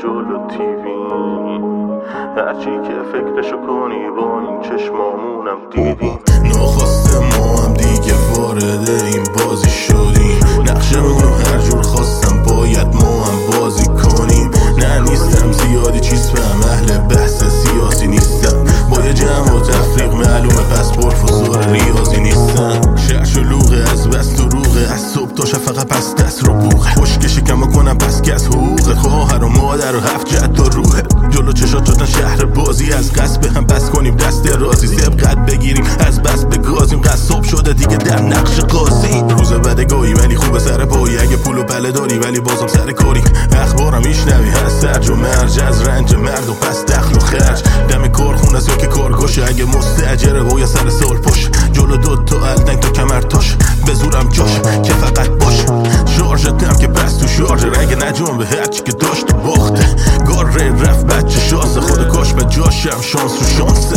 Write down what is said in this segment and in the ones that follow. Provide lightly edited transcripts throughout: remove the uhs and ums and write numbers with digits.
جلو تیوی، هرچی که فکرشو کنی با این چشمامونم دیدی. ناخواسته ما هم دیگه وارد این بازی شدیم، نقشمونو هر جور خواستم باید ما هم بازی کنیم. نه نیستم زیادی چیز فهم، اهل بحث سیاسی نیستم، با یه جمع و تفریق معلومه پس پرفسور ریاضی نیستم. شهر شلوغه از بس دروغه، از صبح تا شفقه پس دست رو بوغه، خوشک شکم کنم پس که از حقوقت، خواهر و مادر و 7 جد و روحه. جلو چشات شدن شهر بازی، از قصب هم بس کنیم دست رازی، سبقت بگیریم از بس بگازیم، قصاب شده دیگه در نقش قاضی. روز بدگاهی ولی خوبه سر پایی، اگه پول و بله داری ولی بازم سر کاری. اخبارم میشنوی هست سرج و مرج، از رنج مرد و پس دخل و خرج. دم کارخونه است یا که کارگاشه، اگه مستاجره باید سر سال پشت. جلو دوتا الدنگ تا کمر تاش، به زورم جاش که فقط باش. شارژتم که بس تو شارژر، اگه نجام به هرچی که داشت باخته. گاره رفت بچه شاسه، خود کاش به جاشم شانس رو شانسه.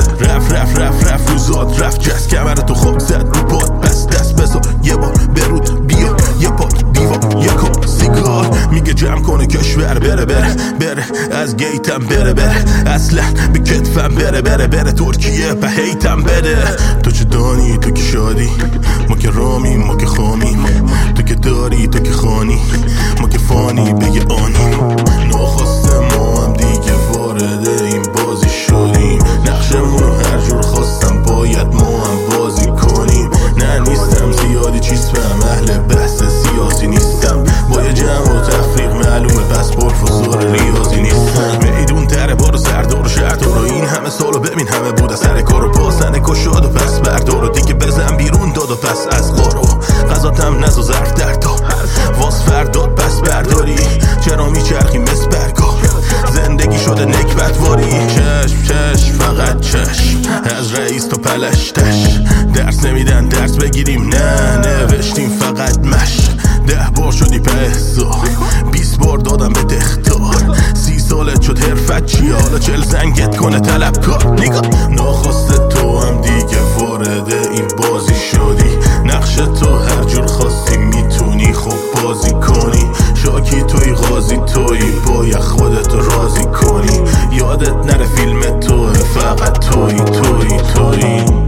رفت روزات رفت جست، کمر تو خاک زد رو پاد، پس دست بزا یه بار برود بیا، یه پاک دیوار یه کام سیگار. میگه جمع کنه کشور بره از گیتم بره اصلا به کتفم بره ترکیه به هیتم بده. تو چه دانی تو که شادی، ما که رامیم ما که خامیم، تو که داری تو که خانی، ما که فانی بگه آنیم. ناخواسته ما هم دیگه وارد این بازی شدیم، نقشمونو هر جور خواستم باید ما هم بازی کنیم. نه نیستم زیادی چیز فهم، اهل بحث سیاسی نیستم، با یه جمع و تفریق معلومه پس پرفسور ریاضی نیستم. میدون تره بارو سردار و شهردار، این همه سالو ببین همه بوده سر کارو، پاسنه کشاد و پس بردار و دیگه بزن بیرون داد و پس از قارو. غذاتم نزو ظرف در تا واس فرداد پس برداری، چرا میچرخی مثل برگا زندگی شده نکبتواری. چشم فقط چشم، از رئیس تا پلشتش، درس نمیدن درس بگیریم نه نوشتیم فقط مش. 10 بار شدی پهزا، 20 بار دادم به تختار، 30 سالت شد حرفت چیه حالا 40 زنگت کنه طلبکار. نگاه ناخواسته تو هم دیگه وارد این بازی شدی، نقش تو هر جور خواستی میتونی خب بازی کنی. شاکی توی غازی توی باید خودتو راضی کنی، یادت نره فیلم توه فقط توی